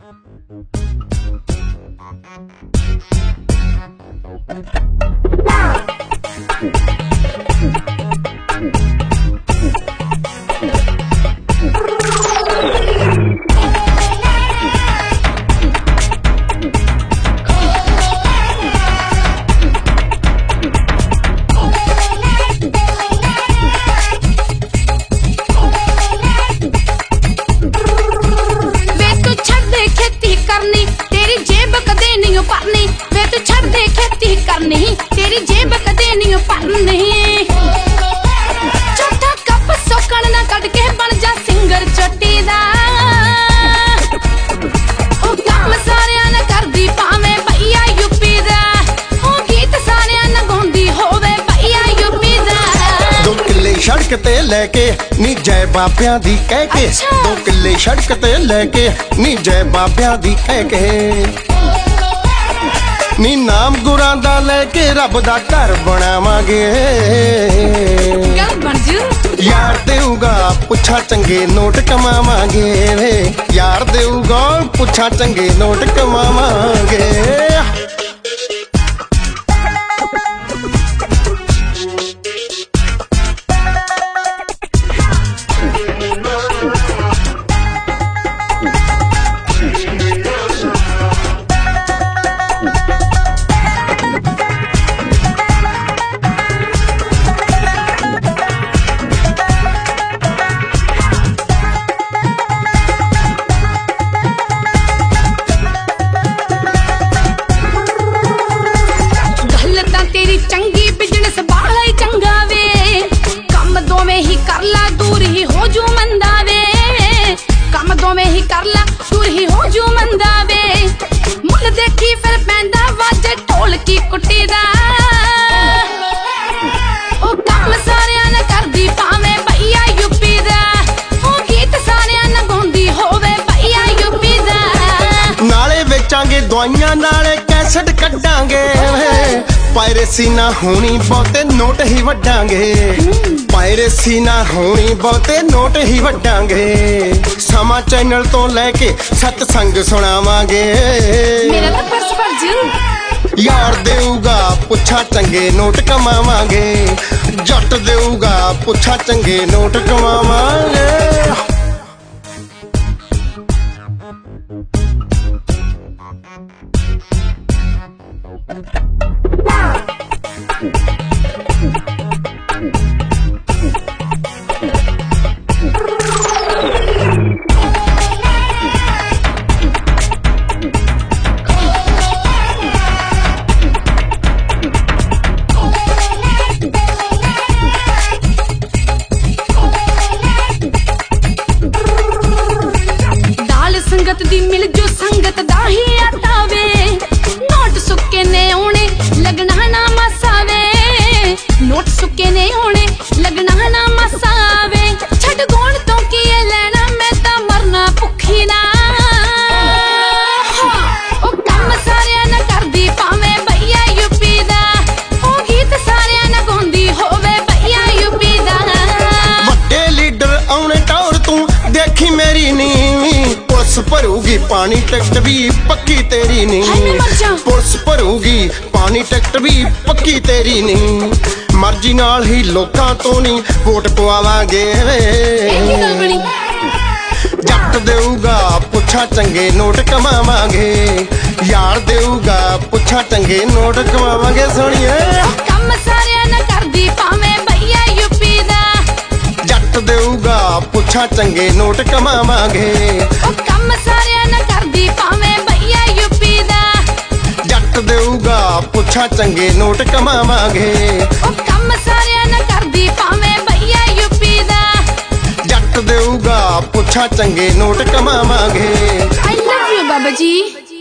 तेरी जेब कदे नहीं भरनी चौथा कप सोकण ना कट के बन जा सिंगर चोटी दा ओ काम सारियां ना करदी भावें भैया यूपी दा ओ गीत सारियां ना गाउंदी होवे भैया यूपी दा 2 किले सड़क ते लेके नी जय बाबियां दी कह के 2 किले सड़क ते लेके नी जय बाबियां दी कह के नी नाम गुरां दा लेके रब दा घर बनावांगे यार देऊगा पुछा चंगे नोट कमावांगे वे यार देऊगा पुछा चंगे नोट कमावांगे चंगी बिजनेस बाला ही चंगा वे कम दोवें ही कर ला दूर ही हो जू मंदा वे कम दोवें ही कर ला दूर ही हो जू मंदा वे मुल देखी फिर पैंदा वाजे ढोल की कुट्टी दा ओ कम सारियां ना करदी भावें भैया यूपी दा ओ गीत सारियां ना गाउंदी होवे भैया यूपी दा नाले बेचांगे दवाइयां नाले कैसेट कड्डांगे पायरेसी ना होनी बहुते नोट ही वड्डांगे पायरेसी ना होनी बहुते नोट ही वड्डांगे समा चैनल तो लेके सतसंग सुनावांगे यार देऊगा पुछा चंगे नोट कमावांगे जट देऊगा पुछा चंगे नोट कमावांगे संगत दी मिल जो संगत दा ही आता वे नोट सुक्के ने आने लगना ना मसावे नोट सुक्के ने आने लगना ना मसावे छड़ गोण तो की लेना मैं ता मरना भुखी ना ओ काम सारियां ना करदी भावें भैया यूपी दा ओ गीत सारियां ना गाउंदी होवे भैया यूपी दा वड्डे लीडर आउणे टौर तू देखी मेरी नी पुलिस भरूगी पानी टिकट भी पक्की तेरी नहीं पुलिस भरूगी पानी टिकट भी पक्की तेरी नहीं मर्जी नाल ही लोकां तो नहीं वोट पवावांगे जट देऊगा पुछा चंगे नोट कमावांगे यार देऊगा पुछा चंगे नोट कमावांगे सोनिए कम सारियां ना करदी भावें भैया यूपी दा जट देऊगा पुछा चंगे नोट कमावांगे कम सारियां ना करदी भावें भैया यूपी दा जट देऊगा पुछा चंगे नोट कमावांगे कम सारियां ना करदी भावें भैया यूपी दा जट देऊगा पुछा चंगे नोट कमावांगे I love you Baba ji.